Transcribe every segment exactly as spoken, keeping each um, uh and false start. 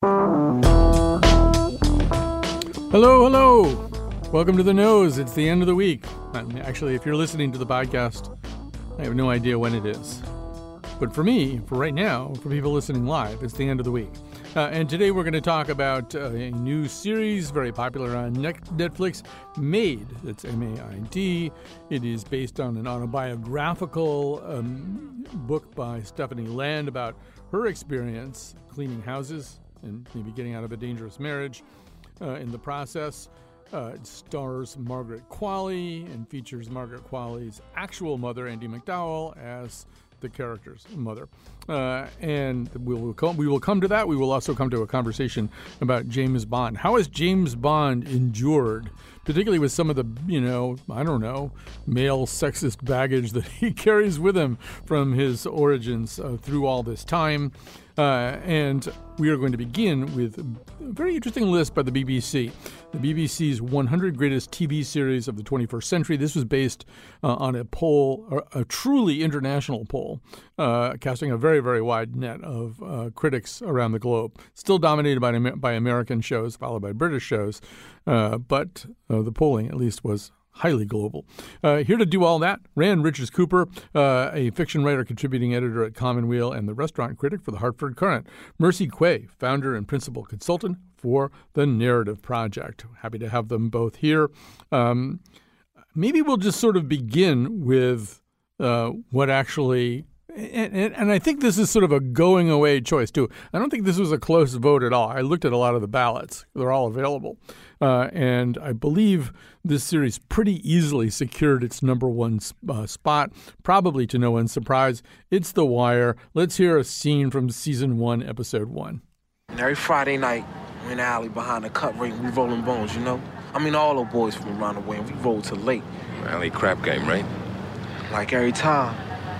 Hello, hello. Welcome to The Nose. It's the end of the week. Actually, if you're listening to the podcast, I have no idea when it is. But for me, for right now, for people listening live, it's the end of the week. Uh, and today we're going to talk about uh, a new series, very popular on Netflix, Maid. That's M A I D. It is based on an autobiographical um, book by Stephanie Land about her experience cleaning houses and maybe getting out of a dangerous marriage uh, in the process. Uh, it stars Margaret Qualley and features Margaret Qualley's actual mother, Andie MacDowell, as the character's mother. Uh, and we will, come, we will come to that. We will also come to a conversation about James Bond. How has James Bond endured, particularly with some of the, you know, I don't know, male sexist baggage that he carries with him from his origins uh, through all this time? Uh, and we are going to begin with a very interesting list by the B B C. The B B C's one hundred Greatest T V Series of the twenty-first Century. This was based uh, on a poll, a truly international poll, uh, casting a very, very wide net of uh, critics around the globe. Still dominated by, by American shows, followed by British shows. Uh, but uh, the polling, at least, was highly global. Uh, here to do all that, Rand Richards Cooper, uh, a fiction writer, contributing editor at Commonweal, and the restaurant critic for the Hartford Courant. Mercy Quay, founder and principal consultant for the Narrative Project. Happy to have them both here. Um, maybe we'll just sort of begin with uh, what actually... And, and, and I think this is sort of a going away choice, too. I don't think this was a close vote at all. I looked at a lot of the ballots. They're all available. Uh, and I believe this series pretty easily secured its number one uh, spot, probably to no one's surprise. It's The Wire. Let's hear a scene from season one, episode one. And every Friday night, we're in the alley behind the cut ring, we rolling bones, you know? I mean, all the boys from around the way, and we roll till late. Alley crap game, right? Like every time.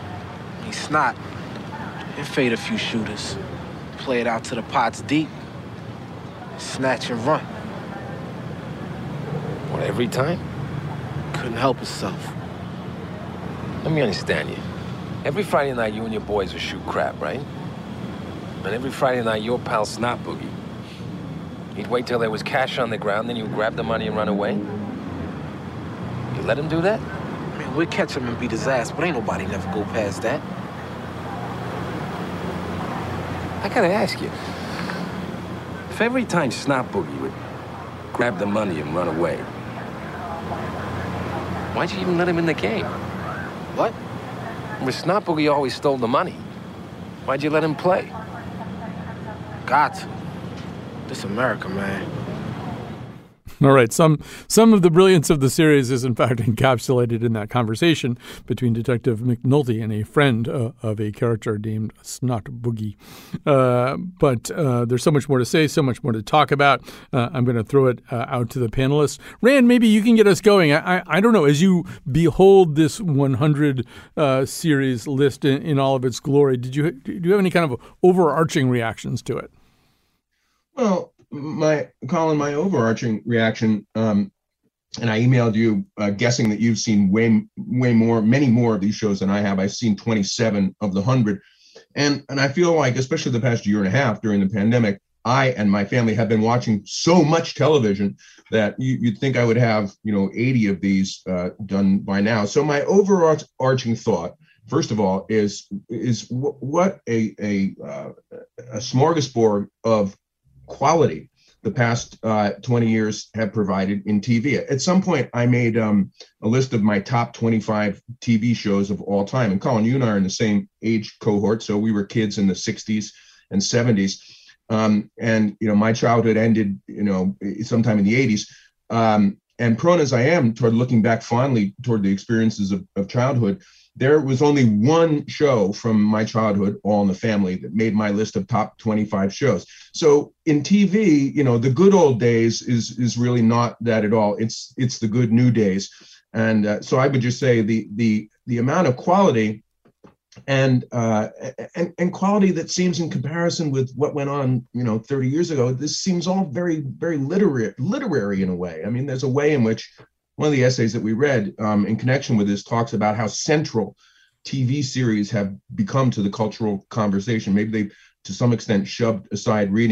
He snot and fade a few shooters. Play it out to the pots deep. Snatch and run. What, every time? Couldn't help himself. Let me understand you. Every Friday night, you and your boys will shoot crap, right? And every Friday night, your pal Snot Boogie. He'd wait till there was cash on the ground, then you grab the money and run away? You let him do that? I mean, we'd catch him and beat his ass, but ain't nobody never go past that. I gotta ask you, if every time Snot Boogie would grab the money and run away, why'd you even let him in the game? What? With Snot Boogie always stole the money. Why'd you let him play? Got to. This America, man. All right. Some some of the brilliance of the series is, in fact, encapsulated in that conversation between Detective McNulty and a friend uh, of a character named Snot Boogie. Uh, but uh, there's so much more to say, so much more to talk about. Uh, I'm going to throw it uh, out to the panelists. Rand, maybe you can get us going. I, I, I don't know. As you behold this one hundred uh, series list in, in all of its glory, did you do you have any kind of overarching reactions to it? Well, my Colin, my overarching reaction, um, and I emailed you uh, guessing that you've seen way, way more, many more of these shows than I have. I've seen twenty-seven of the one hundred. And, and I feel like, especially the past year and a half during the pandemic, I and my family have been watching so much television that you, you'd think I would have, you know, eighty of these uh, done by now. So my overarching thought, first of all, is, is w- what a, a, uh, a smorgasbord of quality the past uh, twenty years have provided in T V. At some point, I made um, a list of my top twenty-five T V shows of all time. And Colin, you and I are in the same age cohort, so we were kids in the sixties and seventies. Um, and, you know, my childhood ended, you know, sometime in the eighties. Um, and prone as I am toward looking back fondly toward the experiences of, of childhood, there was only one show from my childhood, All in the Family, that made my list of top twenty-five shows. So in T V, you know, the good old days is is really not that at all. It's it's the good new days. And uh, so I would just say the the the amount of quality and uh, and and quality that seems in comparison with what went on, you know, thirty years ago, this seems all very, very literary, literary in a way. I mean, there's a way in which one of the essays that we read um, in connection with this talks about how central T V series have become to the cultural conversation. Maybe they, to some extent, shoved aside reading.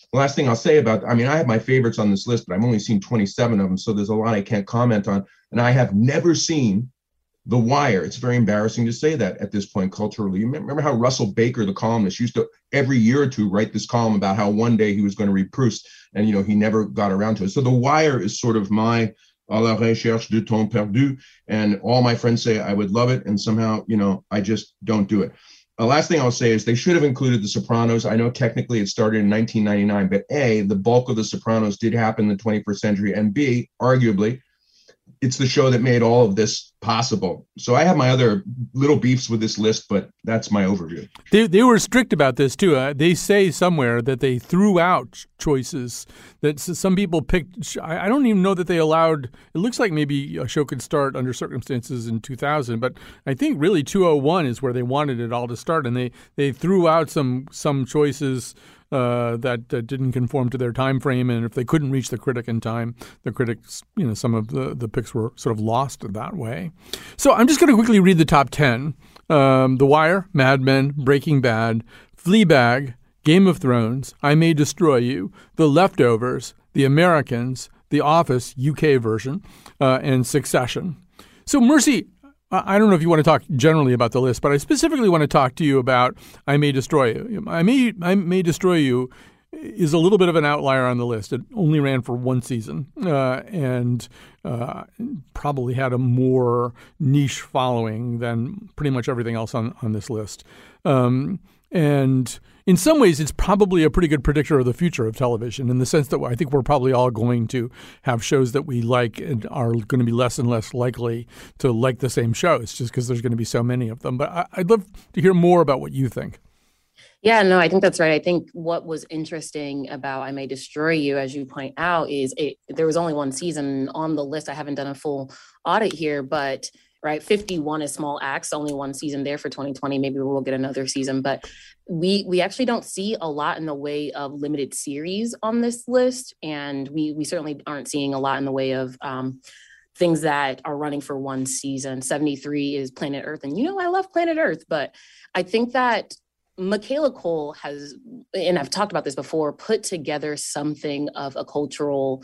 the last thing I'll say about, I mean, I have my favorites on this list, but I've only seen twenty-seven of them, so there's a lot I can't comment on. And I have never seen The Wire. It's very embarrassing to say that at this point culturally. You remember how Russell Baker, the columnist, used to every year or two write this column about how one day he was going to read Proust, and you know he never got around to it. So The Wire is sort of my à la recherche du temps perdu, and all my friends say I would love it, and somehow you know I just don't do it. The last thing I'll say is they should have included The Sopranos. I know technically it started in nineteen ninety-nine, but A, the bulk of The Sopranos did happen in the twenty-first century, and B, arguably, it's the show that made all of this possible. So I have my other little beefs with this list, but that's my overview. They they were strict about this too. Uh, they say somewhere that they threw out choices that some people picked. I, I don't even know that they allowed. It looks like maybe a show could start under circumstances in two thousand, but I think really two thousand one is where they wanted it all to start, and they they threw out some some choices Uh, that uh, didn't conform to their time frame, and if they couldn't reach the critic in time, the critics, you know, some of the, the picks were sort of lost that way. So I'm just going to quickly read the top ten. Um, The Wire, Mad Men, Breaking Bad, Fleabag, Game of Thrones, I May Destroy You, The Leftovers, The Americans, The Office, U K version, uh, and Succession. So Mercy, I don't know if you want to talk generally about the list, but I specifically want to talk to you about I May Destroy You. I May I May Destroy You is a little bit of an outlier on the list. It only ran for one season uh, and uh, probably had a more niche following than pretty much everything else on, on this list. Um, and in some ways, it's probably a pretty good predictor of the future of television in the sense that I think we're probably all going to have shows that we like and are going to be less and less likely to like the same shows just because there's going to be so many of them. But I, I'd love to hear more about what you think. Yeah, no, I think that's right. I think what was interesting about I May Destroy You, as you point out, is it, there was only one season on the list. I haven't done a full audit here, but right, fifty-one is Small Axe, only one season there for twenty twenty. Maybe we'll get another season, but we we actually don't see a lot in the way of limited series on this list, and we we certainly aren't seeing a lot in the way of um, things that are running for one season. seventy-three is Planet Earth, and you know I love Planet Earth, but I think that Michaela Coel has, and I've talked about this before, put together something of a cultural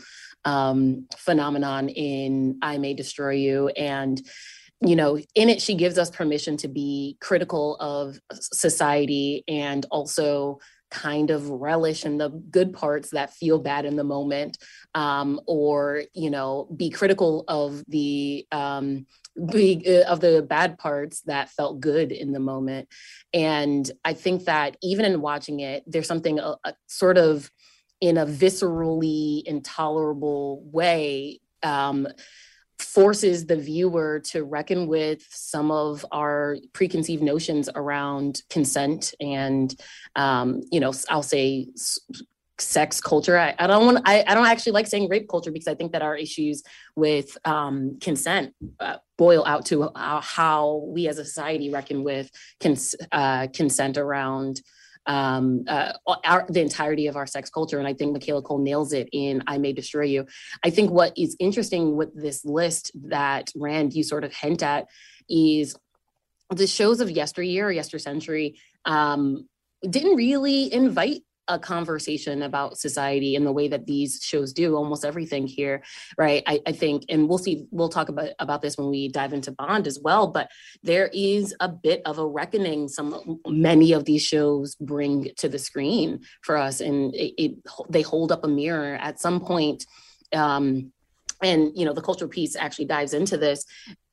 um, phenomenon in I May Destroy You. And, you know, in it, she gives us permission to be critical of society and also kind of relish in the good parts that feel bad in the moment, um, or, you know, be critical of the um, be, of the bad parts that felt good in the moment. And I think that even in watching it, there's something uh, uh, sort of in a viscerally intolerable way um, forces the viewer to reckon with some of our preconceived notions around consent and, um, you know, I'll say s- sex culture. I, I don't want. I, I don't actually like saying rape culture because I think that our issues with um, consent uh, boil out to uh, how we as a society reckon with cons- uh, consent around um, uh, our, the entirety of our sex culture. And I think Michaela Coel nails it in I May Destroy You. I think what is interesting with this list that Rand, you sort of hint at, is the shows of yesteryear or yestercentury um, didn't really invite a conversation about society in the way that these shows do. Almost everything here, right? I, I think, and we'll see, we'll talk about, about this when we dive into Bond as well, but there is a bit of a reckoning some, many of these shows bring to the screen for us, and it, it they hold up a mirror at some point. Um, and, you know, the cultural piece actually dives into this.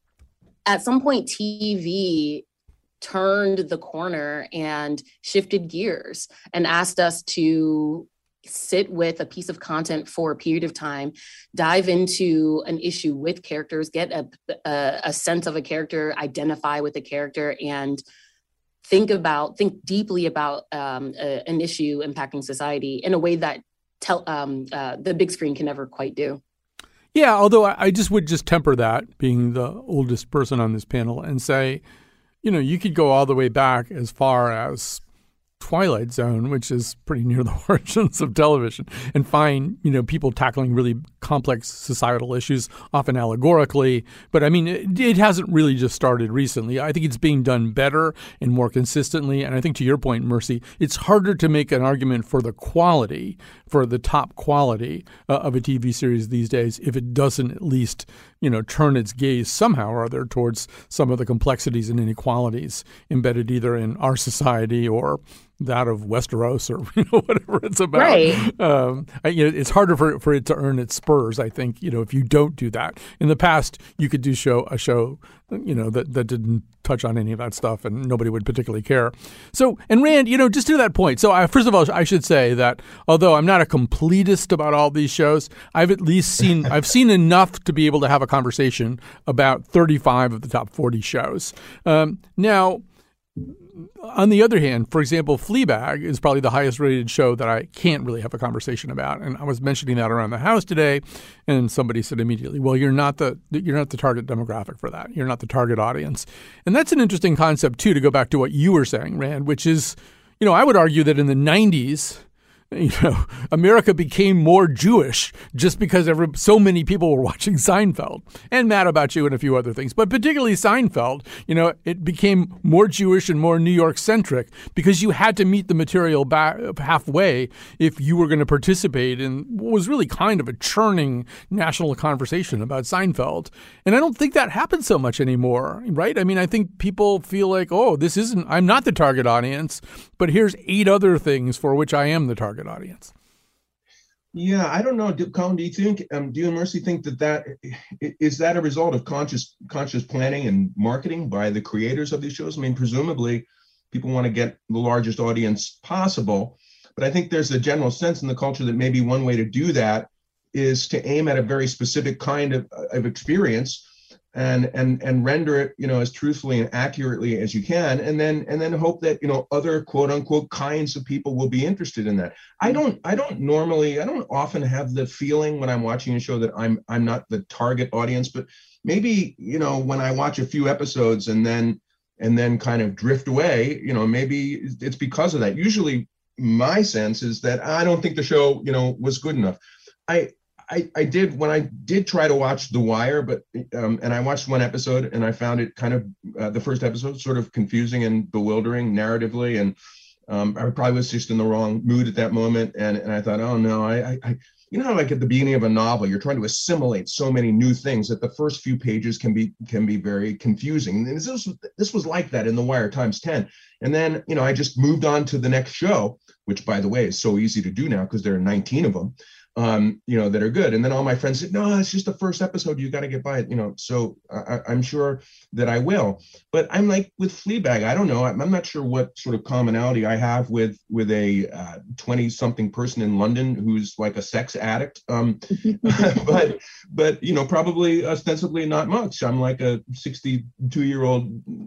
At some point, T V turned the corner and shifted gears and asked us to sit with a piece of content for a period of time, dive into an issue with characters, get a, a, a sense of a character, identify with the character, and think about, think deeply about um, a, an issue impacting society in a way that tel- um, uh, the big screen can never quite do. Yeah, although I just would just temper that, being the oldest person on this panel, and say, you know, you could go all the way back as far as Twilight Zone, which is pretty near the origins of television, and find, you know, people tackling really complex societal issues, often allegorically. But I mean, it, it hasn't really just started recently. I think it's being done better and more consistently. And I think to your point, Mercy, it's harder to make an argument for the quality, for the top quality uh, of a T V series these days if it doesn't at least, you know, turn its gaze somehow or other towards some of the complexities and inequalities embedded either in our society or that of Westeros, or you know, whatever it's about. Right. Um, I, you know, it's harder for for it to earn its spurs, I think. You know, if you don't do that. In the past, you could do show a show, you know, that that didn't touch on any of that stuff, and nobody would particularly care. So, and Rand, you know, just to that point. So, I, first of all, I should say that although I'm not a completist about all these shows, I've at least seen I've seen enough to be able to have a conversation about thirty-five of the top forty shows. Um, now. On the other hand, for example, Fleabag is probably the highest rated show that I can't really have a conversation about. And I was mentioning that around the house today, and somebody said immediately, well, you're not the you're not the target demographic for that. You're not the target audience. And that's an interesting concept, too, to go back to what you were saying, Rand, which is, you know, I would argue that in the nineties, you know, America became more Jewish just because every, so many people were watching Seinfeld and Mad About You and a few other things. But particularly Seinfeld, you know, it became more Jewish and more New York centric because you had to meet the material back halfway if you were going to participate in what was really kind of a churning national conversation about Seinfeld. And I don't think that happens so much anymore, right? I mean, I think people feel like, oh, this isn't, I'm not the target audience, but here's eight other things for which I am the target audience. Yeah, I don't know. Do, Colin, do you think, um, do you and Mercy think that that, is that a result of conscious conscious planning and marketing by the creators of these shows? I mean, presumably people want to get the largest audience possible, but I think there's a general sense in the culture that maybe one way to do that is to aim at a very specific kind of, of experience and and and render it, you know, as truthfully and accurately as you can, and then and then hope that, you know, other quote unquote kinds of people will be interested in that. I don't I don't normally I don't often have the feeling when I'm watching a show that I'm I'm not the target audience, but maybe, you know, when I watch a few episodes and then and then kind of drift away, you know, maybe it's because of that. Usually my sense is that I don't think the show, you know, was good enough. I I, I did when I did try to watch The Wire, but um, and I watched one episode and I found it kind of uh, the first episode sort of confusing and bewildering narratively, and um, I probably was just in the wrong mood at that moment, and and I thought, oh no, I, I you know how like at the beginning of a novel you're trying to assimilate so many new things that the first few pages can be can be very confusing, and this was this was like that in The Wire times ten, and then you know I just moved on to the next show, which by the way is so easy to do now because there are nineteen of them. Um, you know, that are good. And then all my friends said, no, it's just the first episode. You got to get by it, you know, so I, I'm sure that I will. But I'm like with Fleabag, I don't know. I'm, I'm not sure what sort of commonality I have with with a twenty uh, something person in London who's like a sex addict. Um, but, but, you know, probably ostensibly not much. I'm like a sixty-two year old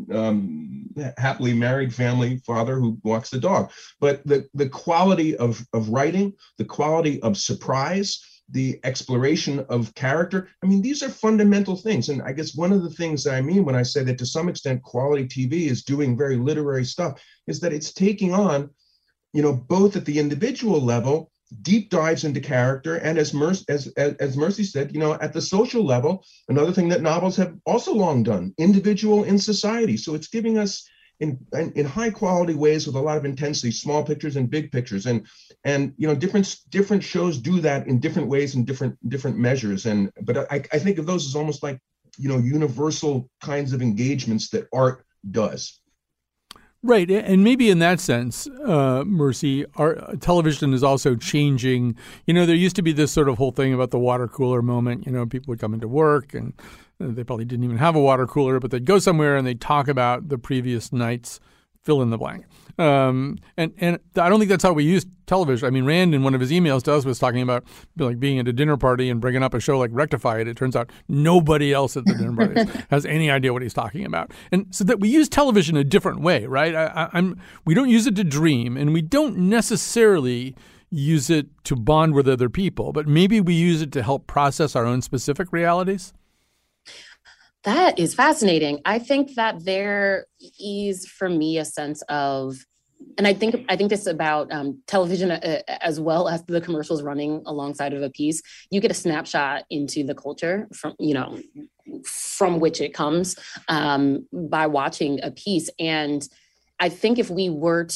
um, happily married family father who walks the dog. But the, the quality of, of writing, the quality of surprise, the exploration of character. I mean, these are fundamental things. And I guess one of the things that I mean when I say that to some extent quality T V is doing very literary stuff is that it's taking on, you know, both at the individual level, deep dives into character, and as Mercy, as, as, as Mercy said, you know, at the social level, another thing that novels have also long done, individual in society. So it's giving us In, in in high quality ways with a lot of intensity, small pictures and big pictures, and and you know different different shows do that in different ways and different different measures. And but I, I think of those as almost like, you know, universal kinds of engagements that art does. Right. And maybe in that sense, uh, Mercy, our television is also changing. You know, there used to be this sort of whole thing about the water cooler moment. You know, people would come into work and they probably didn't even have a water cooler, but they'd go somewhere and they'd talk about the previous night's fill in the blank. Um, and, and I don't think that's how we use television. I mean, Rand in one of his emails to us was talking about like being at a dinner party and bringing up a show like Rectify It. It turns out nobody else at the dinner party has any idea what he's talking about. And so that we use television a different way, right? I, I, I'm we don't use it to dream, and we don't necessarily use it to bond with other people, but maybe we use it to help process our own specific realities. That is fascinating. I think that there is, for me, a sense of and I think I think this about um, television uh, as well as the commercials running alongside of a piece. You get a snapshot into the culture from, you know, from which it comes um, by watching a piece. And I think if we were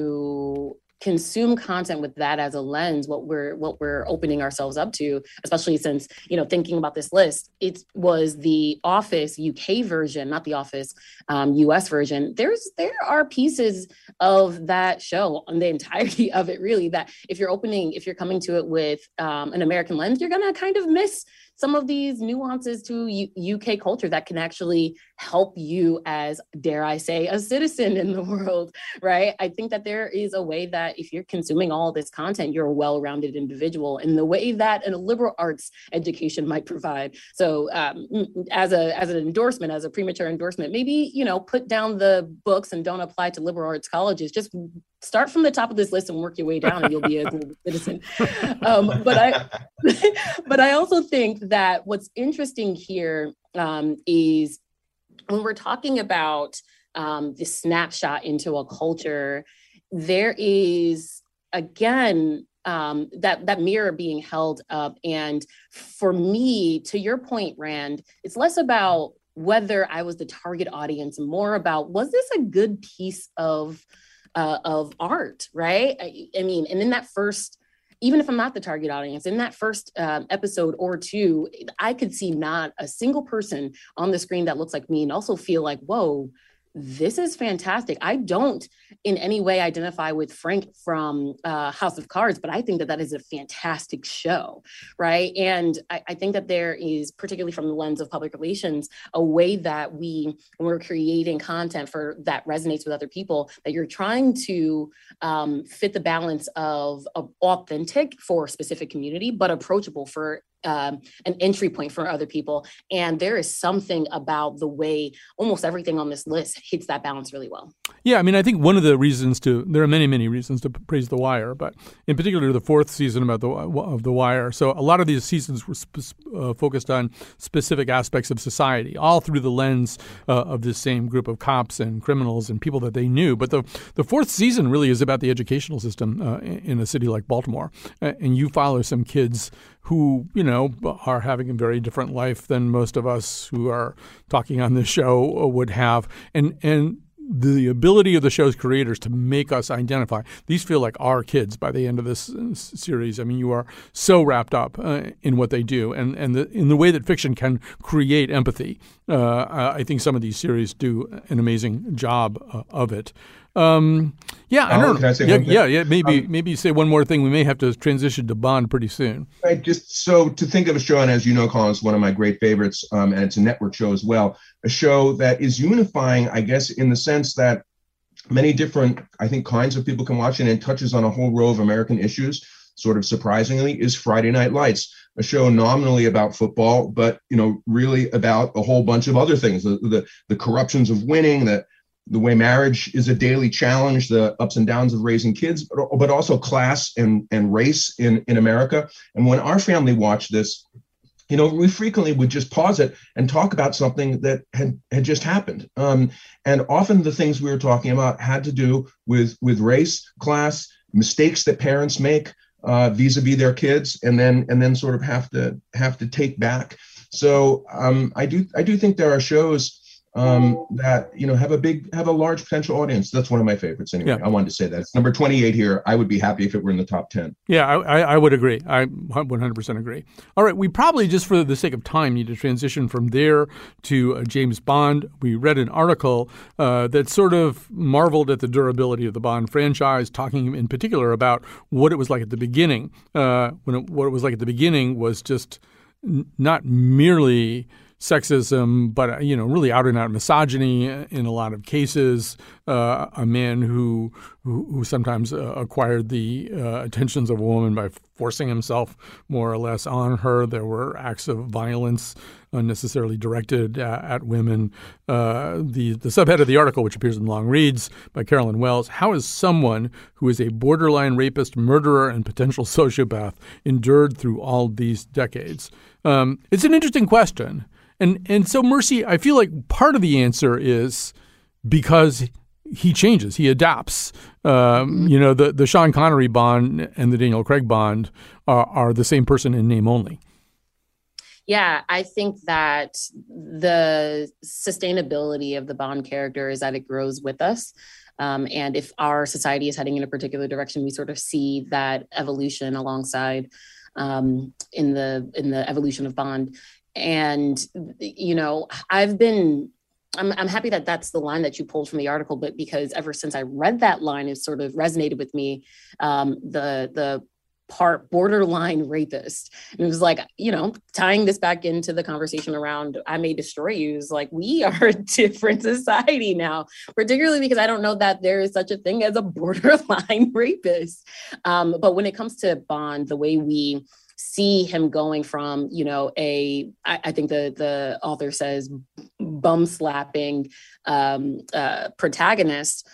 to consume content with that as a lens, what we're what we're opening ourselves up to, especially since, you know, thinking about this list, it was the Office U K version, not the Office um, U S version. There's there are pieces of that show on the entirety of it, really, that if you're opening, if you're coming to it with um, an American lens, you're gonna kind of miss some of these nuances to U- UK culture that can actually help you as, dare I say, a citizen in the world, right? I think that there is a way that if you're consuming all this content, you're a well-rounded individual in the way that a liberal arts education might provide. So um, as a as an endorsement, as a premature endorsement, maybe, you know, put down the books and don't apply to liberal arts colleges. Just start from the top of this list and work your way down and you'll be a global citizen. Um, but I but I also think that what's interesting here um, is when we're talking about um, the snapshot into a culture, there is, again, um, that, that mirror being held up. And for me, to your point, Rand, it's less about whether I was the target audience, more about, was this a good piece of Uh, of art, right? I, I mean, and in that first, even if I'm not the target audience, in that first um, episode or two, I could see not a single person on the screen that looks like me and also feel like, whoa, this is fantastic. I don't in any way identify with Frank from uh, House of Cards, but I think that that is a fantastic show, right? And I, I think that there is, particularly from the lens of public relations, a way that we, when we're creating content for that resonates with other people, that you're trying to um, fit the balance of, of authentic for a specific community, but approachable for Um, an entry point for other people. And there is something about the way almost everything on this list hits that balance really well. Yeah, I mean, I think one of the reasons to, there are many, many reasons to praise The Wire, but in particular the fourth season about the of The Wire. So a lot of these seasons were sp- uh, focused on specific aspects of society, all through the lens uh, of this same group of cops and criminals and people that they knew. But the, the fourth season really is about the educational system uh, in a city like Baltimore. Uh, and you follow some kids who, you know, are having a very different life than most of us who are talking on this show would have. And and the ability of the show's creators to make us identify. These feel like our kids by the end of this series. I mean, you are so wrapped up uh, in what they do and, and the, in the way that fiction can create empathy. Uh, I think some of these series do an amazing job uh, of it. Um, yeah, I oh, don't can I say yeah, one thing? yeah, yeah. Maybe, Um, maybe say one more thing. We may have to transition to Bond pretty soon. I just so to think of a show, and as you know, Colin, it's one of my great favorites, um, and it's a network show as well. A show that is unifying, I guess, in the sense that many different, I think, kinds of people can watch it, and it touches on a whole row of American issues. Sort of surprisingly, is Friday Night Lights, a show nominally about football, but you know, really about a whole bunch of other things: the the, the corruptions of winning, the the way marriage is a daily challenge, the ups and downs of raising kids, but, but also class and, and race in, in America. And when our family watched this, you know, we frequently would just pause it and talk about something that had, had just happened. Um, and often the things we were talking about had to do with, with race, class, mistakes that parents make uh, vis-a-vis their kids, and then and then sort of have to have to take back. So um, I do I do think there are shows Um, that, you know, have a big, have a large potential audience. That's one of my favorites anyway. Yeah. I wanted to say that. It's number twenty-eight here. I would be happy if it were in the top ten. Yeah, I, I, I would agree. I one hundred percent agree. All right, we probably, just for the sake of time, need to transition from there to uh, James Bond. We read an article uh, that sort of marveled at the durability of the Bond franchise, talking in particular about what it was like at the beginning. Uh, when it, what it was like at the beginning was just n- not merely sexism, but, you know, really out and out misogyny in a lot of cases. Uh, a man who who, who sometimes uh, acquired the uh, attentions of a woman by forcing himself more or less on her. There were acts of violence unnecessarily directed uh, at women. Uh, the, the subhead of the article, which appears in Long Reads by Carolyn Wells, how has someone who is a borderline rapist, murderer, and potential sociopath endured through all these decades? Um, it's an interesting question. And and so, Mercy, I feel like part of the answer is because he changes, he adapts. Um, Mm-hmm. You know, the, the Sean Connery Bond and the Daniel Craig Bond are, are the same person in name only. Yeah, I think that the sustainability of the Bond character is that it grows with us. Um, and if our society is heading in a particular direction, we sort of see that evolution alongside um, in the in the evolution of Bond. And, you know, I've been I'm, I'm happy that that's the line that you pulled from the article, but because ever since I read that line, it sort of resonated with me. Um, the the part borderline rapist. And it was like, you know, tying this back into the conversation around I May Destroy You is like, we are a different society now, particularly because I don't know that there is such a thing as a borderline rapist. Um, but when it comes to Bond, the way we see him going from, you know, a, I, I think the, the author says bum slapping um, uh, protagonist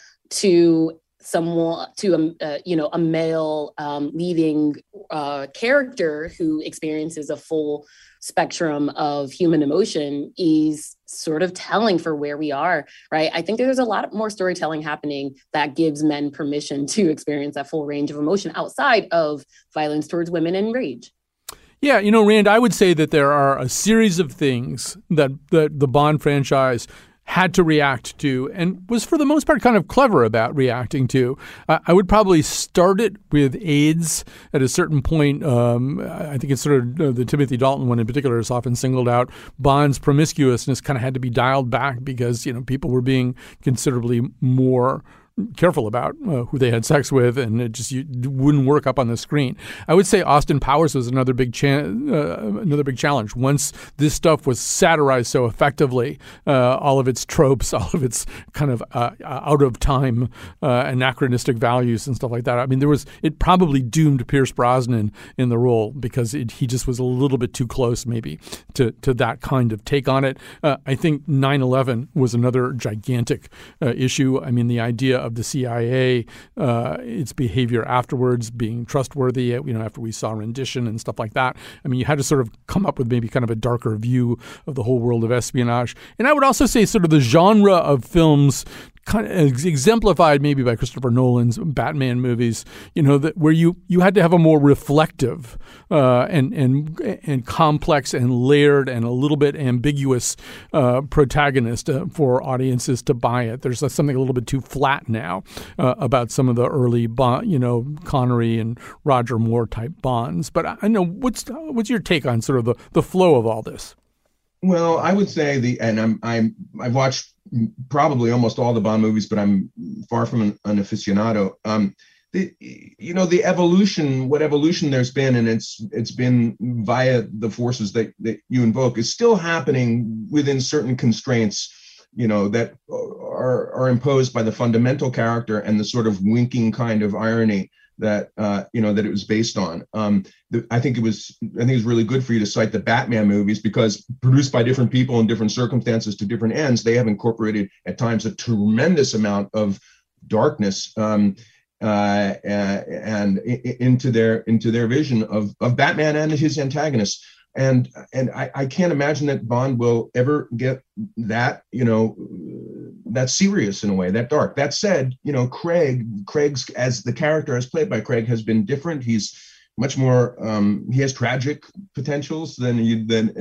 to someone to a uh, you know a male um, leading uh, character who experiences a full spectrum of human emotion is sort of telling for where we are, right? I think there's a lot more storytelling happening that gives men permission to experience that full range of emotion outside of violence towards women and rage. Yeah, you know, Rand, I would say that there are a series of things that, that the Bond franchise had to react to and was for the most part kind of clever about reacting to. Uh, I would probably start it with AIDS at a certain point. Um, I think it's sort of uh, the Timothy Dalton one in particular is often singled out. Bond's promiscuousness kind of had to be dialed back because, you know, people were being considerably more careful about uh, who they had sex with, and it just you, wouldn't work up on the screen. I would say Austin Powers was another big cha- uh, another big challenge. Once this stuff was satirized so effectively, uh, all of its tropes, all of its kind of uh, out of time uh, anachronistic values and stuff like that. I mean, there was it probably doomed Pierce Brosnan in the role because it, he just was a little bit too close, maybe, to to that kind of take on it. Uh, I think nine eleven was another gigantic uh, issue. I mean, the idea of the C I A, uh, its behavior afterwards being trustworthy, you know, after we saw rendition and stuff like that. I mean, you had to sort of come up with maybe kind of a darker view of the whole world of espionage. And I would also say sort of the genre of films kind of exemplified maybe by Christopher Nolan's Batman movies, you know, that where you, you had to have a more reflective uh, and and and complex and layered and a little bit ambiguous uh, protagonist uh, for audiences to buy it. There's something a little bit too flat now uh, about some of the early, Bond, you know, Connery and Roger Moore type Bonds. But I know what's what's your take on sort of the, the flow of all this? Well, I would say the, and I'm, I'm, I've watched probably almost all the Bond movies, but I'm far from an, an aficionado. Um, the, you know, the evolution, what evolution there's been, and it's, it's been via the forces that, that you invoke, is still happening within certain constraints, you know, that are, are imposed by the fundamental character and the sort of winking kind of irony that, uh, you know, that it was based on. Um, the, I think it was, I think it was really good for you to cite the Batman movies because produced by different people in different circumstances to different ends, they have incorporated at times a tremendous amount of darkness um, uh, and into their into their vision of, of Batman and his antagonists. And and I, I can't imagine that Bond will ever get that, you know, that serious in a way, that dark. That said, you know, Craig, Craig's as the character as played by Craig has been different. He's much more, um, he has tragic potentials than you, than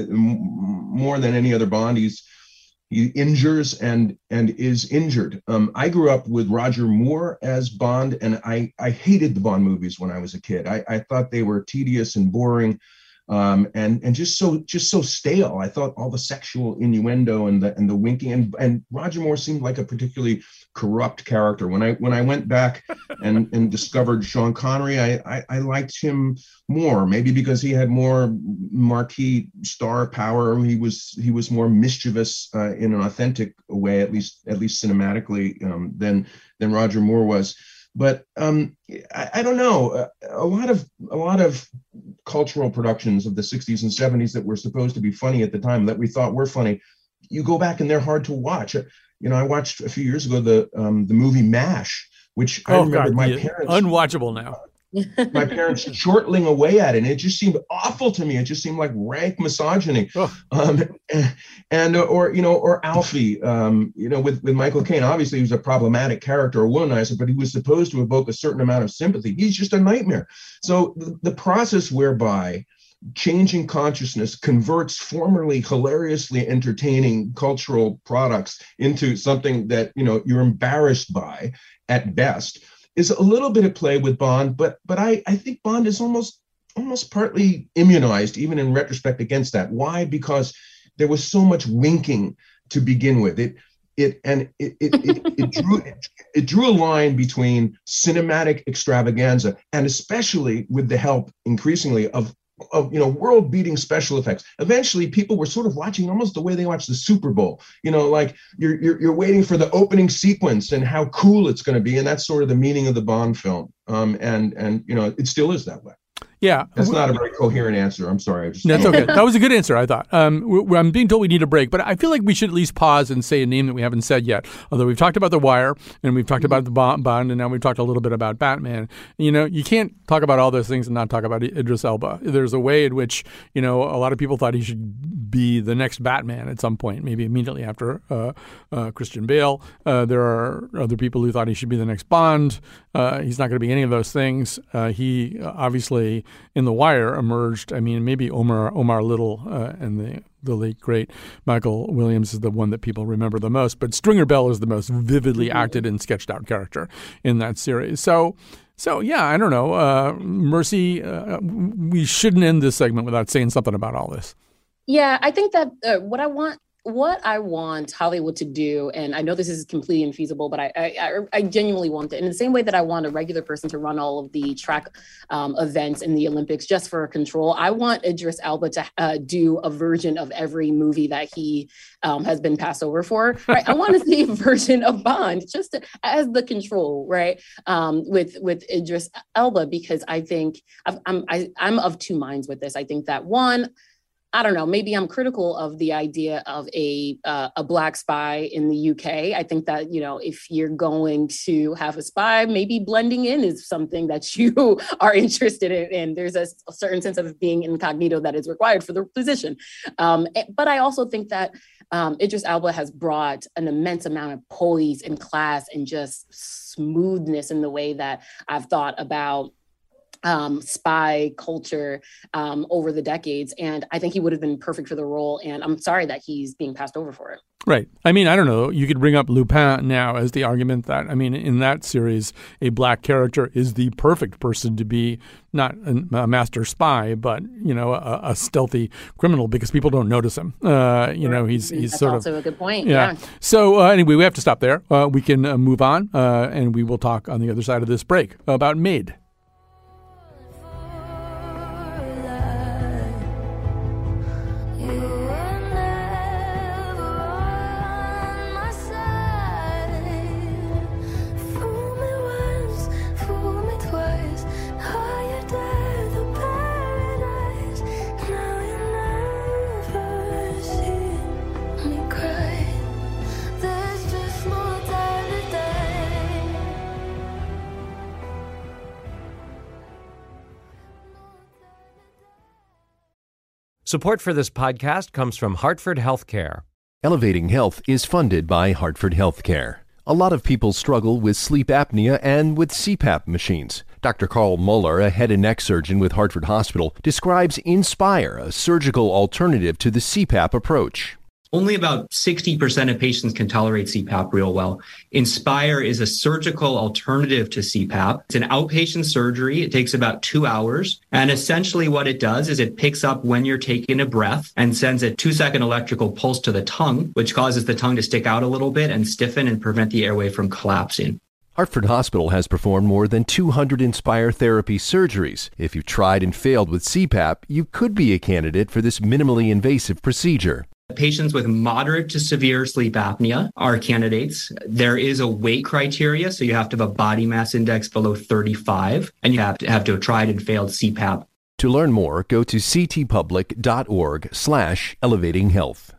more than any other Bond. He's he injures and and is injured. Um, I grew up with Roger Moore as Bond, and I I hated the Bond movies when I was a kid. I, I thought they were tedious and boring. Um, and and just so just so stale. I thought all the sexual innuendo and the and the winking and and Roger Moore seemed like a particularly corrupt character. When I when I went back and and discovered Sean Connery, I, I I liked him more. Maybe because he had more marquee star power. He was he was more mischievous uh, in an authentic way, at least at least cinematically, um, than than Roger Moore was. But um, I, I don't know. A, a lot of a lot of cultural productions of the sixties and seventies that were supposed to be funny at the time, that we thought were funny, you go back and they're hard to watch. You know, I watched a few years ago the um, the movie MASH, which I oh, remember God, my yeah. parents Unwatchable now. my parents chortling away at it. And it just seemed awful to me. It just seemed like rank misogyny. Oh. Um, and, and, or, you know, or Alfie, um, you know, with, with Michael Caine, obviously he was a problematic character, a womanizer, but he was supposed to evoke a certain amount of sympathy. He's just a nightmare. So the, the process whereby changing consciousness converts formerly hilariously entertaining cultural products into something that, you know, you're embarrassed by at best is a little bit of play with Bond, but but I, I think Bond is almost almost partly immunized, even in retrospect, against that. Why? Because there was so much winking to begin with. It it and it it, it, it drew it, it drew a line between cinematic extravaganza and especially with the help increasingly of of, you know, world-beating special effects. Eventually, people were sort of watching almost the way they watch the Super Bowl. You know, like you're you're, you're waiting for the opening sequence and how cool it's going to be, and that's sort of the meaning of the Bond film. Um, and and you know, it still is that way. Yeah. That's not a very coherent answer. I'm sorry. I just That's okay. That was a good answer, I thought. Um, we, I'm being told we need a break, but I feel like we should at least pause and say a name that we haven't said yet. Although we've talked about The Wire, and we've talked about the Bond, and now we've talked a little bit about Batman. You know, you can't talk about all those things and not talk about Idris Elba. There's a way in which, you know, a lot of people thought he should be the next Batman at some point, maybe immediately after uh, uh, Christian Bale. Uh, there are other people who thought he should be the next Bond. Uh, he's not going to be any of those things. Uh, he uh, obviously, in The Wire, emerged. I mean, maybe Omar Omar Little uh, and the the late great Michael Williams is the one that people remember the most. But Stringer Bell is the most vividly acted and sketched out character in that series. So, so yeah, I don't know. Uh, Mercy, uh, we shouldn't end this segment without saying something about all this. Yeah, I think that uh, what I want. What I want Hollywood to do, and I know this is completely infeasible, but I, I, I genuinely want it. In the same way that I want a regular person to run all of the track um, events in the Olympics just for control, I want Idris Elba to uh, do a version of every movie that he um, has been passed over for. Right? I want to see a version of Bond just to, as the control, right? Um, with with Idris Elba, because I think I've, I'm I, I'm of two minds with this. I think that one. I don't know, maybe I'm critical of the idea of a uh, a black spy in the U K. I think that, you know, if you're going to have a spy, maybe blending in is something that you are interested in. And there's a, a certain sense of being incognito that is required for the position. Um, but I also think that um, Idris Elba has brought an immense amount of poise and class and just smoothness in the way that I've thought about um, spy culture um, over the decades. And I think he would have been perfect for the role. And I'm sorry that he's being passed over for it. Right. I mean, I don't know. You could bring up Lupin now as the argument that, I mean, in that series, a black character is the perfect person to be not a master spy, but, you know, a, a stealthy criminal because people don't notice him. Uh, you know, he's he's That's sort also of a good point. Yeah. yeah. So uh, anyway, we have to stop there. Uh, we can uh, move on uh, and we will talk on the other side of this break about Maid. Support for this podcast comes from Hartford Healthcare. Elevating Health is funded by Hartford Healthcare. A lot of people struggle with sleep apnea and with C PAP machines. Doctor Carl Muller, a head and neck surgeon with Hartford Hospital, describes Inspire, a surgical alternative to the C PAP approach. Only about sixty percent of patients can tolerate C PAP real well. Inspire is a surgical alternative to C PAP. It's an outpatient surgery. It takes about two hours. And essentially what it does is it picks up when you're taking a breath and sends a two-second electrical pulse to the tongue, which causes the tongue to stick out a little bit and stiffen and prevent the airway from collapsing. Hartford Hospital has performed more than two hundred Inspire therapy surgeries. If you've tried and failed with C PAP, you could be a candidate for this minimally invasive procedure. Patients with moderate to severe sleep apnea are candidates. There is a weight criteria, so you have to have a body mass index below thirty-five, and you have to have to have tried and failed C PAP. To learn more, go to ctpublic.org slash elevating health.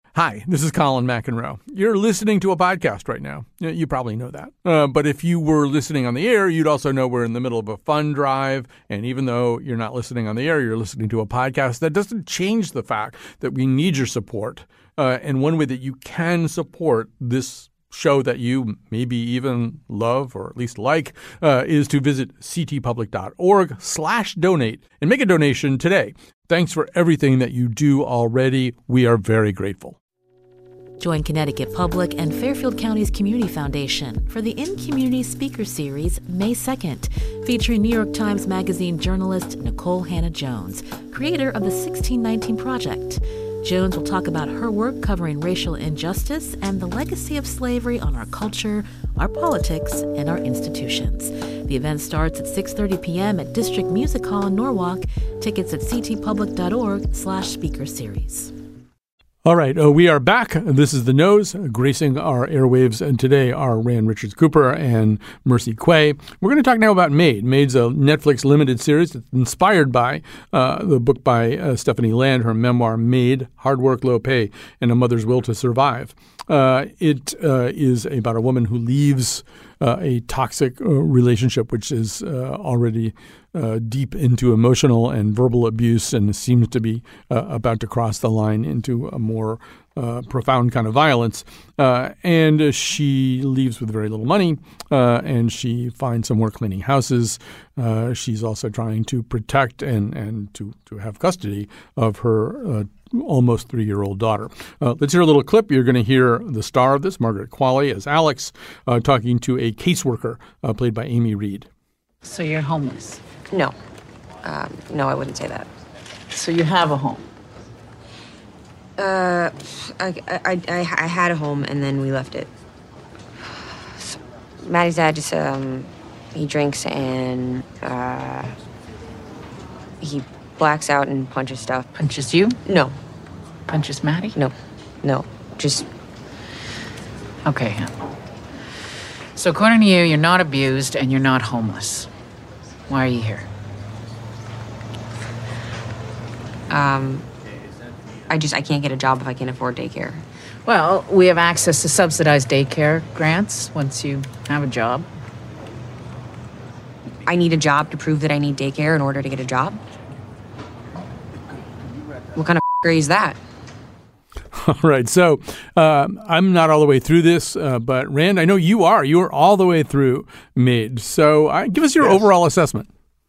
Hi, this is Colin McEnroe. You're listening to a podcast right now. You probably know that. Uh, but if you were listening on the air, you'd also know we're in the middle of a fund drive. And even though you're not listening on the air, you're listening to a podcast. That doesn't change the fact that we need your support. Uh, and one way that you can support this show that you maybe even love or at least like uh, is to visit ctpublic.org slash donate and make a donation today. Thanks for everything that you do already. We are very grateful. Join Connecticut Public and Fairfield County's Community Foundation for the In Community Speaker Series May second, featuring New York Times Magazine journalist Nicole Hannah-Jones, creator of the sixteen nineteen Project. Jones will talk about her work covering racial injustice and the legacy of slavery on our culture, our politics, and our institutions. The event starts at six thirty p.m. at District Music Hall in Norwalk. Tickets at ctpublic.org slash speaker series. All right, uh, we are back. This is The Nose, gracing our airwaves, and today are Rand Richards Cooper and Mercy Quay. We're going to talk now about Maid. Maid's a Netflix limited series that's inspired by uh, the book by uh, Stephanie Land, her memoir, Maid, Hard Work, Low Pay, and a Mother's Will to Survive. Uh, it uh, is about a woman who leaves uh, a toxic uh, relationship, which is uh, already uh, deep into emotional and verbal abuse and seems to be uh, about to cross the line into a more uh, profound kind of violence. Uh, and she leaves with very little money, uh, and she finds some work cleaning houses. Uh, she's also trying to protect and, and to, to have custody of her uh, almost three-year-old daughter. Uh, let's hear a little clip. You're going to hear the star of this, Margaret Qualley, as Alex, uh, talking to a caseworker uh, played by Amy Reed. So you're homeless? No. Um, no, I wouldn't say that. So you have a home? Uh, I, I, I, I had a home, and then we left it. So, Maddie's dad just, um, he drinks and, uh, he blacks out and punches stuff. Punches you? No. Punches Maddie? No. No. Just... Okay. So according to you, you're not abused and you're not homeless. Why are you here? Um, I just, I can't get a job if I can't afford daycare. Well, we have access to subsidized daycare grants once you have a job. I need a job to prove that I need daycare in order to get a job? What kind of f***ery is that? All right. So uh, I'm not all the way through this, uh, but Rand, I know you are. You are all the way through Maid. So uh, give us your yes. overall assessment.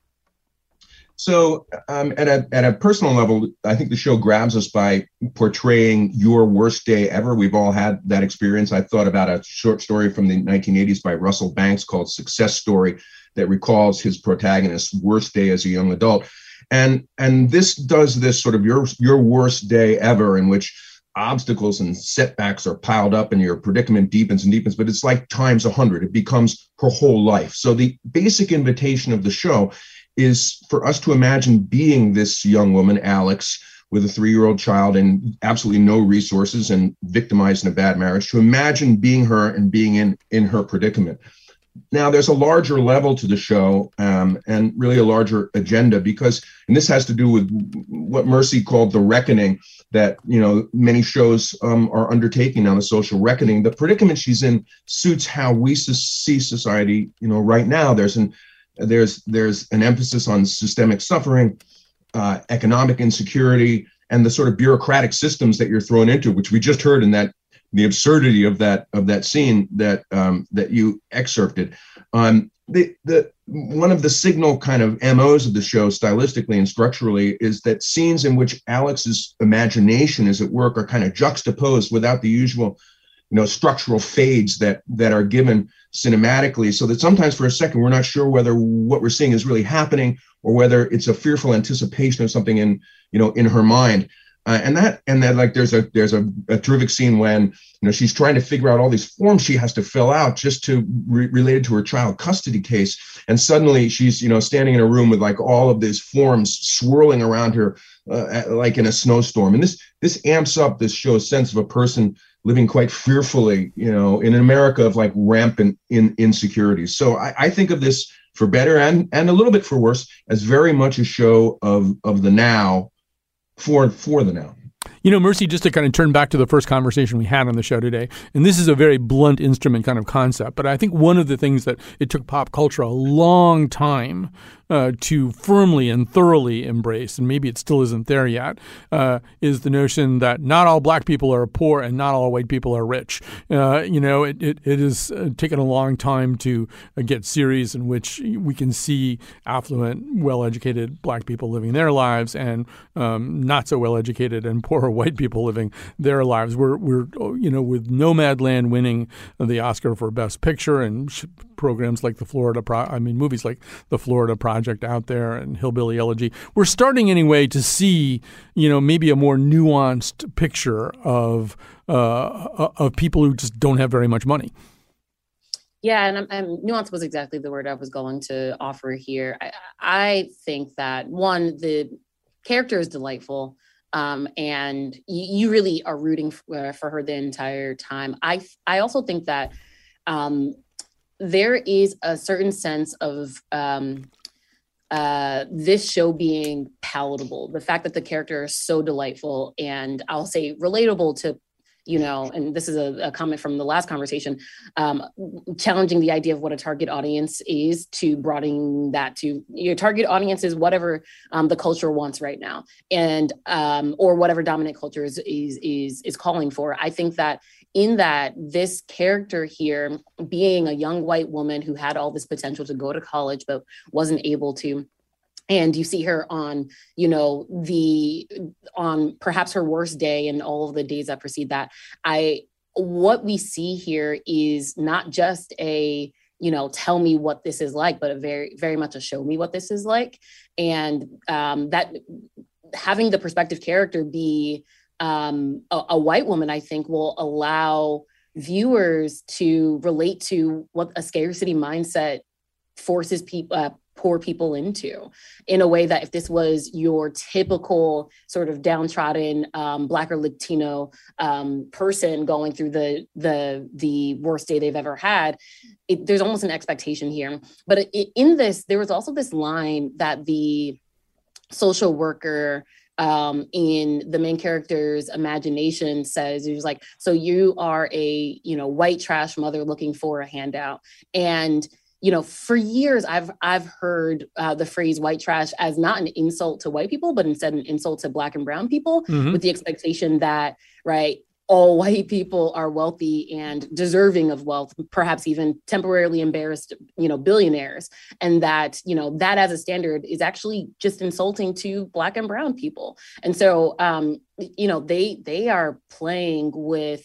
So um, at a at a personal level, I think the show grabs us by portraying your worst day ever. We've all had that experience. I thought about a short story from the nineteen eighties by Russell Banks called Success Story that recalls his protagonist's worst day as a young adult. And and this does this sort of your your worst day ever, in which obstacles and setbacks are piled up and your predicament deepens and deepens, but it's like times a hundred. It becomes her whole life. So the basic invitation of the show is for us to imagine being this young woman, Alex, with a three-year-old child and absolutely no resources and victimized in a bad marriage, to imagine being her and being in, in her predicament. Now, there's a larger level to the show um, and really a larger agenda because, and this has to do with what Mercy called the reckoning that, you know, many shows um, are undertaking now, the social reckoning. The predicament she's in suits how we see society, you know, right now. There's an there's there's an emphasis on systemic suffering, uh, economic insecurity, and the sort of bureaucratic systems that you're thrown into, which we just heard in that the absurdity of that of that scene that um, that you excerpted. Um, the the one of the signal kind of M Os of the show, stylistically and structurally, is that scenes in which Alex's imagination is at work are kind of juxtaposed without the usual, you know, structural fades that that are given cinematically, so that sometimes for a second we're not sure whether what we're seeing is really happening or whether it's a fearful anticipation of something in, you know, in her mind. Uh, and that, and then like there's a there's a, a terrific scene when, you know, she's trying to figure out all these forms she has to fill out just to re- related to her child custody case, and suddenly she's, you know, standing in a room with like all of these forms swirling around her, uh, like in a snowstorm. And this this amps up this show's sense of a person living quite fearfully, you know, in America of like rampant in insecurities. So I, I think of this, for better and and a little bit for worse, as very much a show of of the now. For for the now. You know, Mercy, just to kind of turn back to the first conversation we had on the show today, and this is a very blunt instrument kind of concept, but I think one of the things that it took pop culture a long time uh, to firmly and thoroughly embrace, and maybe it still isn't there yet, uh, is the notion that not all black people are poor and not all white people are rich. Uh, you know, it, it, it has taken a long time to uh, get series in which we can see affluent, well-educated black people living their lives and um, not so well-educated and poor white people living their lives. We're, we're you know, with Nomadland winning the Oscar for Best Picture and sh- programs like the Florida, Pro- I mean, movies like the Florida Project out there and Hillbilly Elegy, we're starting anyway to see, you know, maybe a more nuanced picture of uh, of people who just don't have very much money. Yeah, and, and nuance was exactly the word I was going to offer here. I, I think that, one, the character is delightful, um, and you, you really are rooting for, for her the entire time. I I also think that um, there is a certain sense of um, uh, this show being palatable. The fact that the character is so delightful and I'll say relatable to, you know, and this is a, a comment from the last conversation, um, challenging the idea of what a target audience is to broadening that to your target audience is whatever um, the culture wants right now, and um, or whatever dominant culture is, is is is calling for. I think that in that this character here, being a young white woman who had all this potential to go to college but wasn't able to. And you see her on, you know, the on perhaps her worst day and all of the days that precede that. I what we see here is not just a, you know, tell me what this is like, but a very, very much a show me what this is like. And um, that having the perspective character be um, a, a white woman, I think will allow viewers to relate to what a scarcity mindset forces people, uh, poor people into, in a way that if this was your typical sort of downtrodden um, Black or Latino um, person going through the the the worst day they've ever had, it, there's almost an expectation here. But it, in this, there was also this line that the social worker um, in the main character's imagination says, he was like, so you are a, you know, white trash mother looking for a handout. And you know, for years, I've I've heard uh, the phrase white trash as not an insult to white people, but instead an insult to Black and brown people, mm-hmm. with the expectation that, right, all white people are wealthy and deserving of wealth, perhaps even temporarily embarrassed, you know, billionaires. And that, you know, that as a standard is actually just insulting to Black and brown people. And so, um, you know, they they are playing with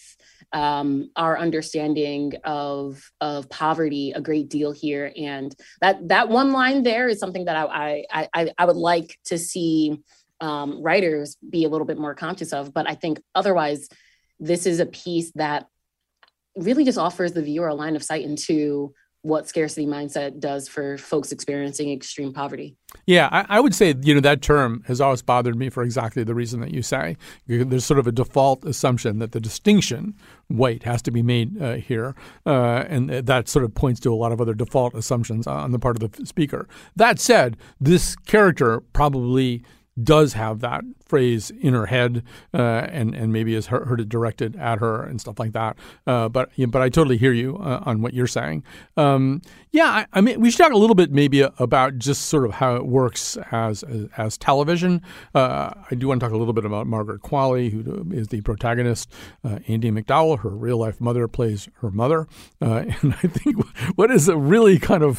Um, our understanding of of poverty a great deal here, and that that one line there is something that I I I, I would like to see um, writers be a little bit more conscious of. But I think otherwise, this is a piece that really just offers the viewer a line of sight into what scarcity mindset does for folks experiencing extreme poverty. Yeah, I, I would say, you know, that term has always bothered me for exactly the reason that you say. There's sort of a default assumption that the distinction, white, has to be made uh, here. Uh, and that sort of points to a lot of other default assumptions on the part of the speaker. That said, this character probably does have that phrase in her head, uh, and and maybe has heard, heard it directed at her and stuff like that. Uh, but but I totally hear you uh, on what you're saying. Um, yeah, I, I mean, we should talk a little bit maybe about just sort of how it works as as, as television. Uh, I do want to talk a little bit about Margaret Qualley, who is the protagonist. Uh, Andie MacDowell, her real life mother, plays her mother, uh, and I think what is a really kind of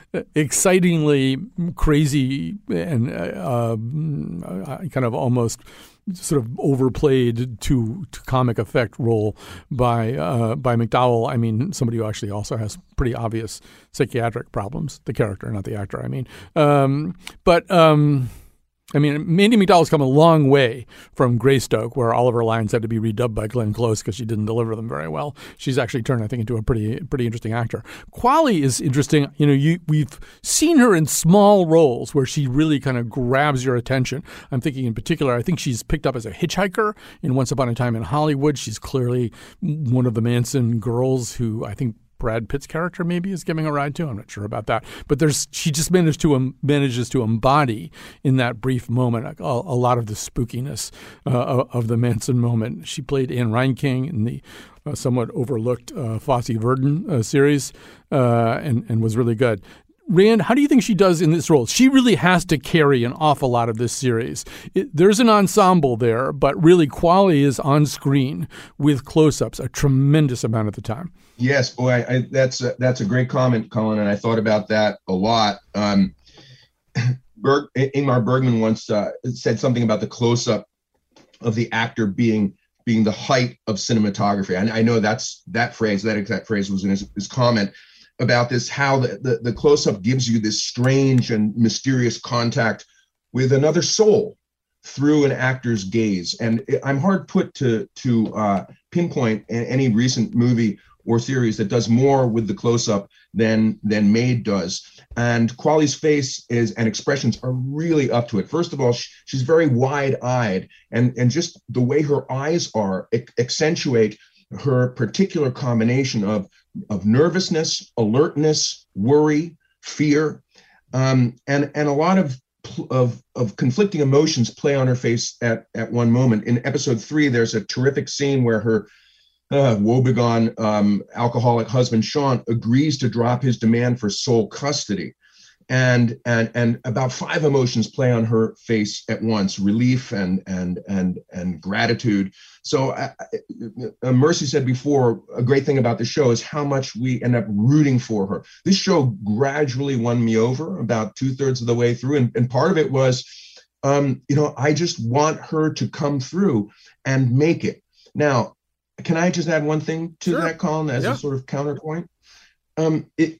excitingly crazy and uh, uh, kind of almost sort of overplayed to, to comic effect role by uh, by MacDowell. I mean, somebody who actually also has pretty obvious psychiatric problems. The character, not the actor. I mean, um, but. Um, I mean, Andie MacDowell's come a long way from Greystoke, where all of her lines had to be redubbed by Glenn Close because she didn't deliver them very well. She's actually turned, I think, into a pretty pretty interesting actor. Qualley is interesting. You know, you, we've seen her in small roles where she really kind of grabs your attention. I'm thinking in particular, I think she's picked up as a hitchhiker in Once Upon a Time in Hollywood. She's clearly one of the Manson girls who I think Brad Pitt's character maybe is giving a ride to. I'm not sure about that. But there's she just managed to um, manages to embody in that brief moment a, a lot of the spookiness uh, of the Manson moment. She played Anne Reinking in the uh, somewhat overlooked uh, Fosse Verdon uh, series uh, and, and was really good. Rand, how do you think she does in this role? She really has to carry an awful lot of this series. It, there's an ensemble there, but really Qualley is on screen with close-ups a tremendous amount of the time. Yes, boy, I, I, that's a, that's a great comment, Colin, and I thought about that a lot. Um, Berg, Ingmar Bergman once uh, said something about the close-up of the actor being being the height of cinematography. I, I know that's that phrase, that exact phrase was in his, his comment about this, how the, the, the close-up gives you this strange and mysterious contact with another soul through an actor's gaze. And I'm hard put to to uh, pinpoint any recent movie or series that does more with the close-up than than Maid does. And Qualley's face is and expressions are really up to it. First of all, she, she's very wide-eyed, and, and just the way her eyes are accentuate her particular combination of, of nervousness, alertness, worry, fear, um, and, and a lot of, of, of conflicting emotions play on her face at, at one moment. In episode three, there's a terrific scene where her uh, woebegone um, alcoholic husband, Sean, agrees to drop his demand for sole custody. And, and and about five emotions play on her face at once: relief and and and and gratitude. So uh, uh, Mercy said before, a great thing about the show is how much we end up rooting for her. This show gradually won me over about two thirds of the way through, and, and part of it was, um, you know, I just want her to come through and make it. Now, can I just add one thing to Sure. that, Colin, as Yeah. a sort of counterpoint? Um, it.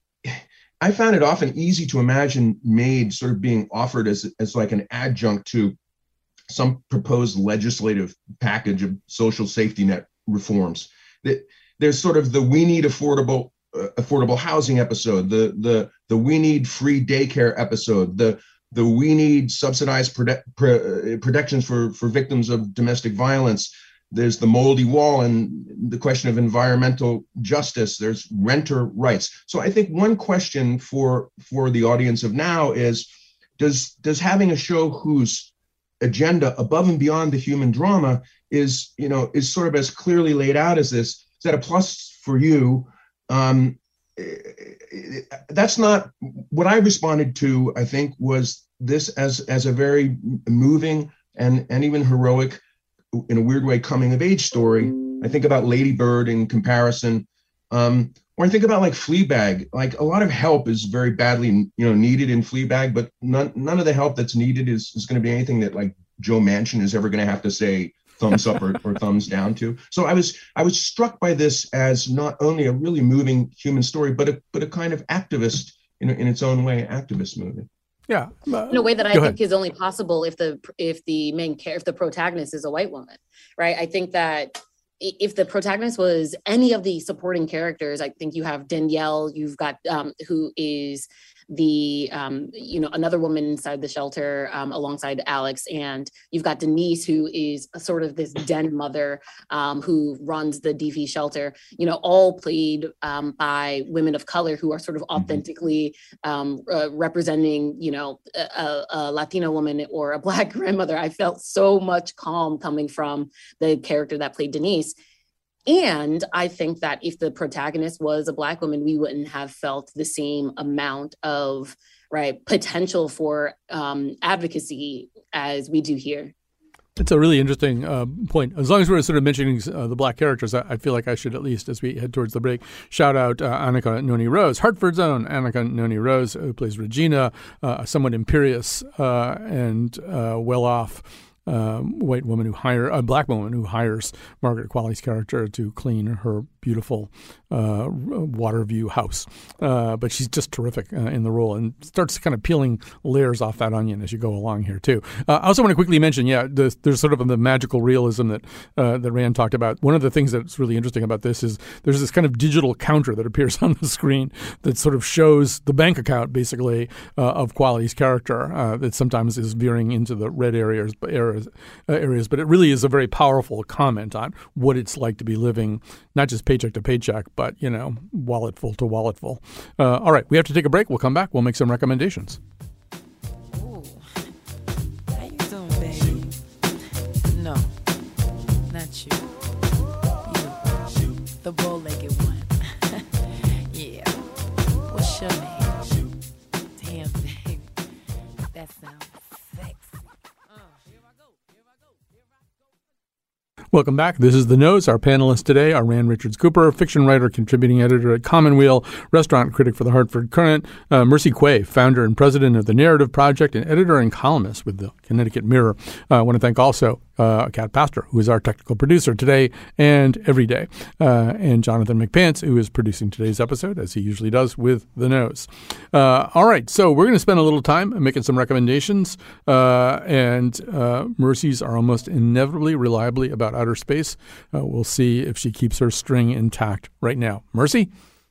I found it often easy to imagine Maid sort of being offered as, as like an adjunct to some proposed legislative package of social safety net reforms. There's sort of the we need affordable uh, affordable housing episode, the the the we need free daycare episode, the the we need subsidized prote- pro- protections for, for victims of domestic violence. There's the moldy wall and the question of environmental justice. There's renter rights. So I think one question for for the audience of now is, does does having a show whose agenda above and beyond the human drama is, you know, is sort of as clearly laid out as this, is that a plus for you? Um, that's not what I responded to. I think was this as as a very moving and and even heroic, in a weird way, coming of age story. I think about Lady Bird in comparison, um, or I think about like Fleabag. Like a lot of help is very badly, you know, needed in Fleabag, but none none of the help that's needed is, is going to be anything that like Joe Manchin is ever going to have to say thumbs up or, or thumbs down to. So I was I was struck by this as not only a really moving human story, but a but a kind of activist in in its own way, activist movie. Yeah, uh, in a way that I go think ahead. is only possible if the if the main character, if the protagonist is a white woman, right? I think that i- if the protagonist was any of the supporting characters, I think you have Danielle, you've got um, who is the um, you know another woman inside the shelter um, alongside Alex, and you've got Denise, who is a sort of this den mother um, who runs the D V shelter. You know, all played um, by women of color who are sort of authentically um, uh, representing, you know, a, a Latina woman or a Black grandmother. I felt so much calm coming from the character that played Denise. And I think that if the protagonist was a Black woman, we wouldn't have felt the same amount of right potential for um, advocacy as we do here. It's a really interesting uh, point. As long as we're sort of mentioning uh, the Black characters, I, I feel like I should at least, as we head towards the break, shout out uh, Annika Noni Rose, Hartford's own Annika Noni Rose, who plays Regina, uh, a somewhat imperious uh, and uh, well-off Um, white woman who hire a black woman who hires Margaret Qualley's character to clean her beautiful uh, water view house. Uh, but she's just terrific uh, in the role and starts kind of peeling layers off that onion as you go along here too. Uh, I also want to quickly mention, yeah, there's, there's sort of the magical realism that uh, that Rand talked about. One of the things that's really interesting about this is there's this kind of digital counter that appears on the screen that sort of shows the bank account basically uh, of Qualley's character uh, that sometimes is veering into the red areas other uh, areas, but it really is a very powerful comment on what it's like to be living not just paycheck to paycheck, but, you know, walletful to walletful. Uh, all right, we have to take a break. We'll come back. We'll make some recommendations. Ooh. How you doing, baby? No, not you. You, the bow-legged one. Yeah. What's your name? Damn, baby. That sounds sexy. Uh, here I go. Here I go. Here I go. Welcome back. This is The Nose. Our panelists today are Rand Richards Cooper, fiction writer, contributing editor at Commonweal, restaurant critic for the Hartford Courant, uh, Mercy Quay, founder and president of the Narrative Project, and editor and columnist with the Connecticut Mirror. Uh, I want to thank also uh, Kat Pastor, who is our technical producer today and every day, uh, and Jonathan McPants, who is producing today's episode, as he usually does with The Nose. Uh, all right, so we're going to spend a little time making some recommendations, uh, and uh, Mercy's are almost inevitably reliably about outer space. Uh, we'll see if she keeps her string intact right now. Mercy?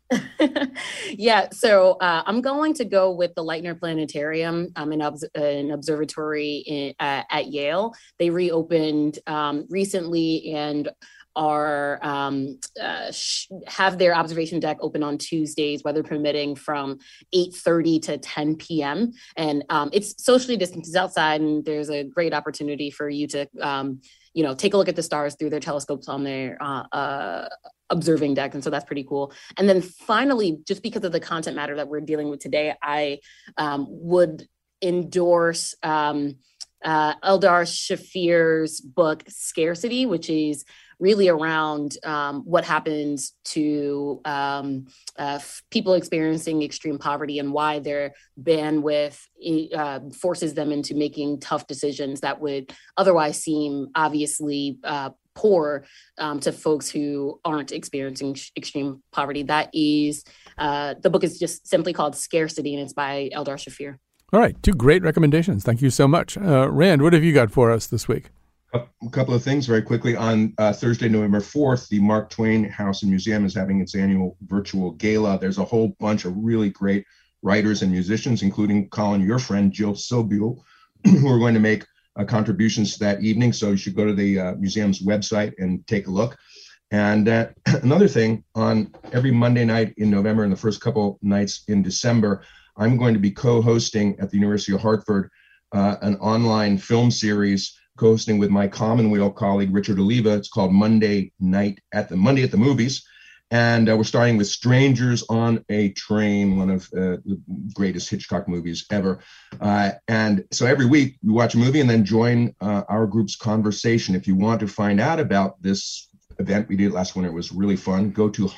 Yeah, so uh, I'm going to go with the Leitner Planetarium. I'm an, obs- an observatory in, uh, at Yale. They reopened um, recently and are um, uh, sh- have their observation deck open on Tuesdays, weather permitting, from eight thirty to ten p.m. And um, it's socially distanced, it's outside, and there's a great opportunity for you to um, you know, take a look at the stars through their telescopes on their uh, uh, observing deck. And so that's pretty cool. And then finally, just because of the content matter that we're dealing with today, I um, would endorse um, uh, Eldar Shafir's book, Scarcity, which is really around um, what happens to um, uh, f- people experiencing extreme poverty and why their bandwidth uh, forces them into making tough decisions that would otherwise seem obviously uh, poor um, to folks who aren't experiencing sh- extreme poverty. That is, uh, the book is just simply called Scarcity, and it's by Eldar Shafir. All right, two great recommendations. Thank you so much. Uh, Rand, what have you got for us this week? A couple of things very quickly. On uh, Thursday, November fourth, the Mark Twain House and Museum is having its annual virtual gala. There's a whole bunch of really great writers and musicians, including Colin, your friend, Jill Sobule, who are going to make uh, contributions to that evening. So you should go to the uh, museum's website and take a look. And uh, another thing, on every Monday night in November and the first couple nights in December, I'm going to be co-hosting at the University of Hartford uh, an online film series, co-hosting with my Commonweal colleague, Richard Oliva. It's called Monday Night at the Monday at the Movies. And uh, we're starting with Strangers on a Train, one of uh, the greatest Hitchcock movies ever. Uh, and so every week you watch a movie and then join uh, our group's conversation. If you want to find out about this event we did last winter, it was really fun. Go to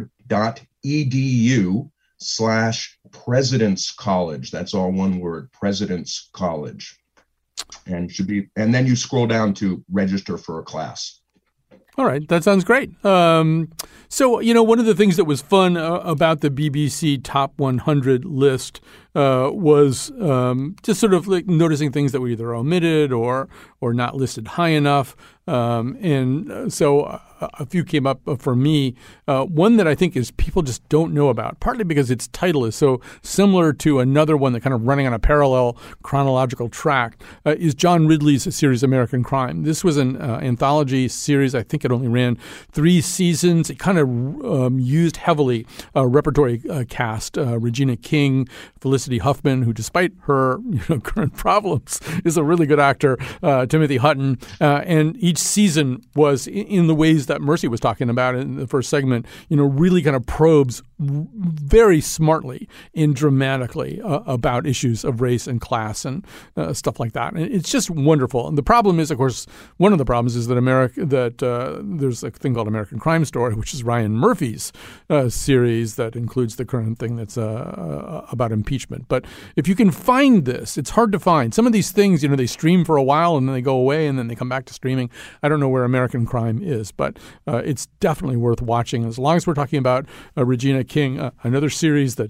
hartford.edu slash President's College. That's all one word, President's College. And should be, and then you scroll down to register for a class. All right, that sounds great. Um, so, you know, one of the things that was fun uh, about the B B C Top one hundred list uh, was um, just sort of like noticing things that were either omitted or or not listed high enough. Um, and so a, a few came up for me. Uh, one that I think is people just don't know about, partly because its title is so similar to another one that kind of running on a parallel chronological track, uh, is John Ridley's series American Crime. This was an uh, anthology series. I think it only ran three seasons. It kind of um, used heavily a repertory uh, cast. Uh, Regina King, Felicity Huffman, who despite her you know, current problems is a really good actor, uh, Timothy Hutton, uh, and each season was in the ways that Mercy was talking about in the first segment, you know, really kind of probes very smartly and dramatically uh, about issues of race and class and uh, stuff like that. And it's just wonderful. And the problem is, of course, one of the problems is that America, that uh, there's a thing called American Crime Story, which is Ryan Murphy's uh, series that includes the current thing that's uh, about impeachment. But if you can find this, it's hard to find. Some of these things, you know, they stream for a while and then they go away and then they come back to streaming. I don't know where American Crime is, but uh, it's definitely worth watching. As long as we're talking about uh, Regina King, uh, another series that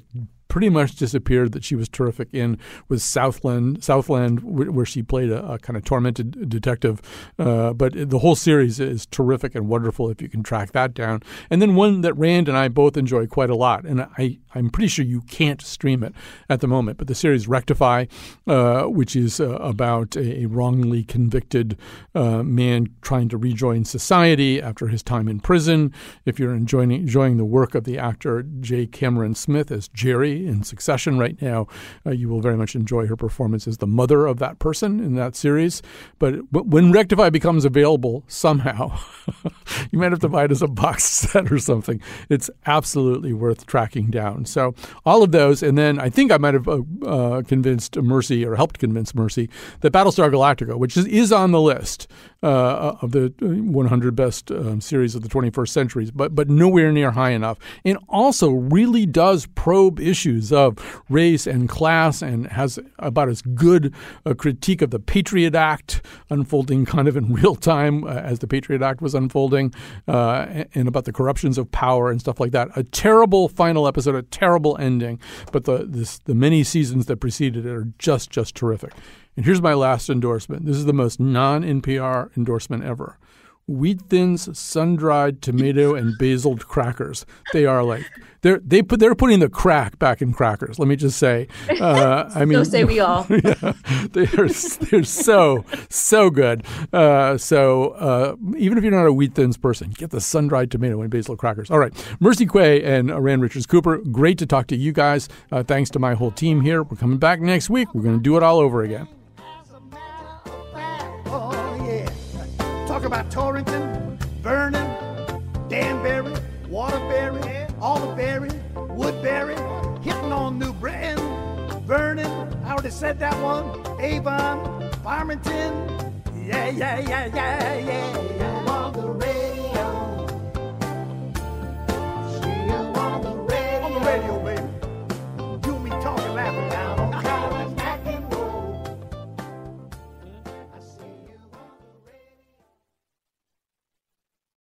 pretty much disappeared that she was terrific in was Southland, Southland, where she played a, a kind of tormented detective. Uh, but the whole series is terrific and wonderful if you can track that down. And then one that Rand and I both enjoy quite a lot, and I, I'm pretty sure you can't stream it at the moment, but the series Rectify, uh, which is uh, about a, a wrongly convicted uh, man trying to rejoin society after his time in prison. If you're enjoying, enjoying the work of the actor J. Cameron Smith as Jerry in Succession right now, uh, you will very much enjoy her performance as the mother of that person in that series. But, but when Rectify becomes available somehow, you might have to buy it as a box set or something. It's absolutely worth tracking down. So all of those, and then I think I might have uh, uh, convinced Mercy or helped convince Mercy that Battlestar Galactica, which is, is on the list uh, of the one hundred best um, series of the twenty-first century, but but nowhere near high enough, and also really does probe issues of race and class, and has about as good a critique of the Patriot Act unfolding kind of in real time uh, as the Patriot Act was unfolding, uh, and, and about the corruptions of power and stuff like that. A terrible final episode, a terrible ending, but the this, the many seasons that preceded it are just just terrific. And here's my last endorsement. This is the most non-N P R endorsement ever. Wheat Thins, sun-dried tomato, and basil crackers. They are like they're they put they're putting the crack back in crackers. Let me just say. Uh, I mean, so say we all. Yeah, they are they're so so good. Uh, so uh, even if you're not a Wheat Thins person, get the sun-dried tomato and basil crackers. All right, Mercy Quay and Rand Richards Cooper. Great to talk to you guys. Uh, thanks to my whole team here. We're coming back next week. We're going to do it all over again. Talk about Torrington, Vernon, Danbury, Waterbury, Oliveberry, Woodbury, hitting on New Britain, Vernon, I already said that one, Avon, Farmington, yeah, yeah, yeah, yeah, yeah, yeah.